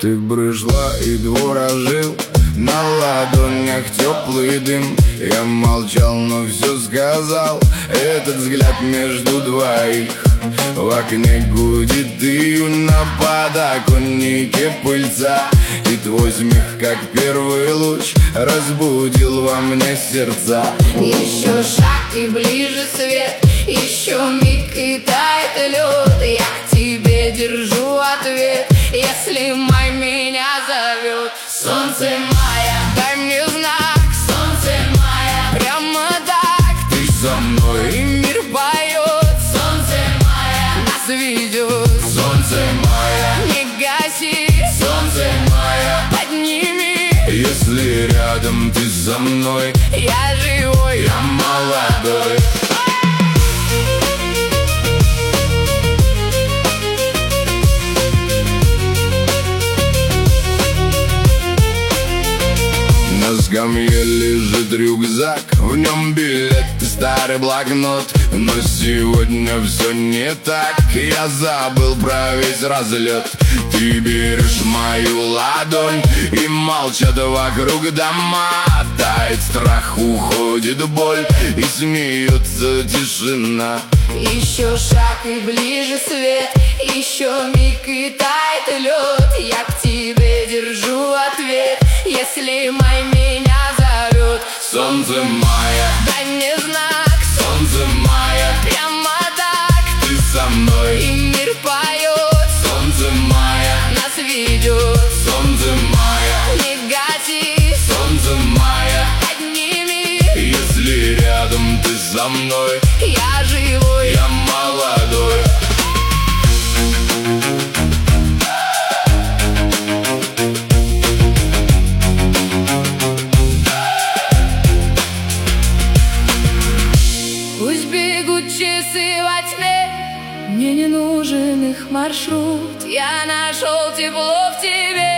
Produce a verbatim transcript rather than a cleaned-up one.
Ты брызжла и двор ожил, на ладонях теплый дым. Я молчал, но все сказал. Этот взгляд между двоих. В окне гудит дым, на подоконнике пыльца. И твой смех, как первый луч, разбудил во мне сердца. Еще шаг и ближе свет, еще миг и тает лед. Я к тебе держу ответ, если май меня зовет. Солнце мая, дай мне знак. Солнце мая, прямо так Ты со мной, и мир поет. Солнце мая, нас ведет. солнце мая, Не гаси, солнце мая. подними. Если рядом ты со мной, Я живой, я молодой. На скамье лежит рюкзак, в нем билет и старый блокнот. Но сегодня все не так, я забыл про весь разлет. Ты берешь мою ладонь, и молчат вокруг дома. Тает страх, уходит боль, и смеется тишина. еще шаг и ближе свет, еще миг и тает лед. Я к тебе держу ответ, если май меня зовет. Солнце мая, Дай мне знак, солнце мая, прямо так ты со мной. и мир поет. Солнце мая, Нас ведет, солнце мая, не гаси, солнце мая. подними. Если рядом ты со мной, Я живой, я молодой. пусть бегут часы во тьме, мне не нужен их маршрут. Я нашел тепло в тебе.